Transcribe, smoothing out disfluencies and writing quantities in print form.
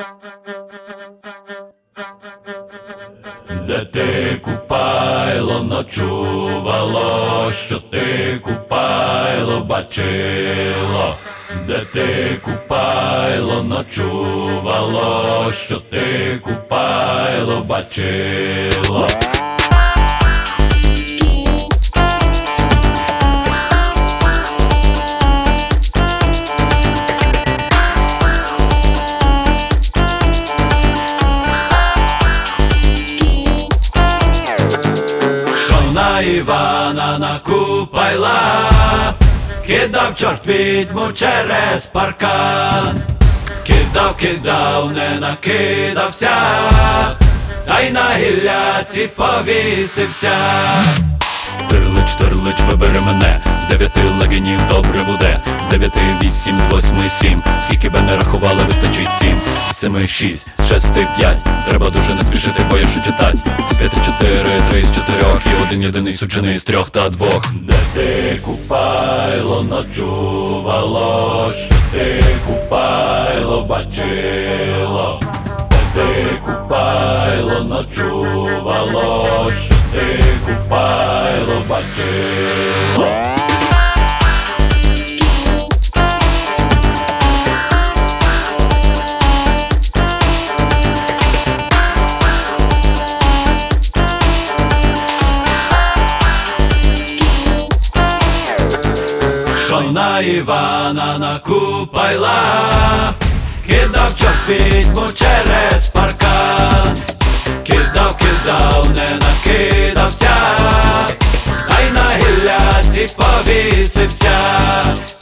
Де ти, Купайло, ночувало, що ти, Купайло, бачило? Де ти, Купайло, ночувало, що ти, Купайло, бачило? На Івана, на Купайла кидав чорт відьму через паркан. Кидав, не накидався, та й на гілляці повісився. Тирлич, вибери мене, з 9 легенів добре буде. З 9 8, з 8 7, скільки би не рахували, вистачить 7. З 7 6, з 6 5, треба дуже не спішити, бо я що читать. З 5 4, 3 з 4 і один єдиний суджений з 3 та 2. Де ти, Купайло, ночувало, що ти, Купайло, бачило? Де ти, Купайло, ночувало, що ти, Купайло, бачило? Що на Івана, на Купайла кидав чорт відьму через паркан. Кидав, не накидався, та й на гілляці повісився.